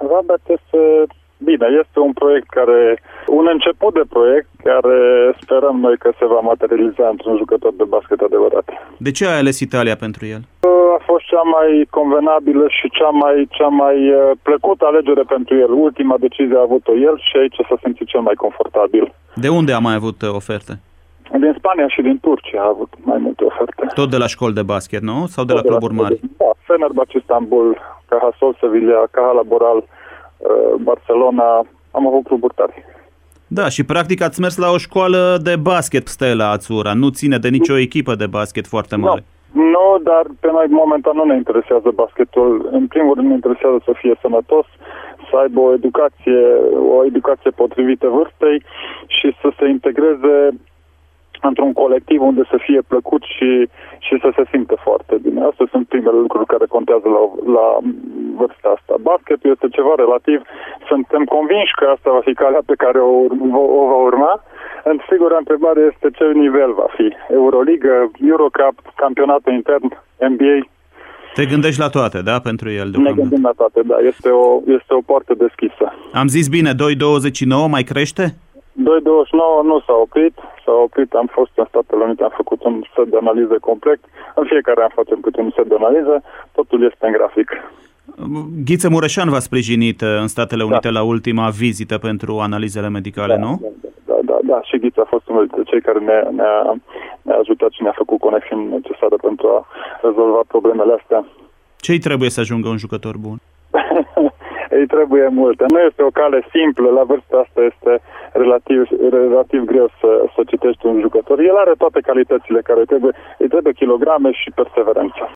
Rabat este un proiect un început de proiect care sperăm noi că se va materializa într-un jucător de basket adevărat. De ce ai ales Italia pentru el? A fost cea mai convenabilă și cea mai plăcută alegere pentru el. Ultima decizie a avut-o el și aici s-a simțit cel mai confortabil. De unde a mai avut oferte? Din Spania și din Turcia a avut mai multe oferte. Tot de la școli de basket, nu? Sau de la cluburi mari? Da, Fenerbahce, Istanbul, Cajasol, Sevilla, Caja Laboral, Barcelona, am avut cluburi tari. Da, și practic ați mers la o școală de basket, Stella Azzurra. Nu ține de nicio echipă de basket foarte mare. Nu, dar pe noi momentan nu ne interesează basketul. În primul rând ne interesează să fie sănătos, să aibă o educație potrivită vârstei și să se integreze într-un colectiv unde să fie plăcut și să se simtă foarte bine. Astea sunt primele lucruri care contează la vârsta asta. Basketul este ceva relativ. Suntem convinși că asta va fi calea pe care o va urma. Singura întrebare este ce nivel va fi. Euroligă, Eurocup, campionatul intern, NBA. Te gândești la toate, da, pentru el? Ne gândim la toate, da. Este o poartă deschisă. Am zis bine, 2,29 mai crește? 2,29 nu s-a oprit, am fost în Statele Unite, am făcut un set de analize complet. În fiecare an facem câte un set de analiză, totul este în grafic. Ghiță Mureșan v-a sprijinit în Statele Unite la ultima vizită pentru analizele medicale, nu? Da, și Ghiță a fost unul dintre cei care ne-a ajutat și ne-a făcut conexiuni necesare pentru a rezolva problemele astea. Ce-i trebuie să ajungă un jucător bun? Îi trebuie multe. Nu este o cale simplă, la vârsta asta este relativ greu să citești un jucător. El are toate calitățile care îi trebuie kilograme și perseverență.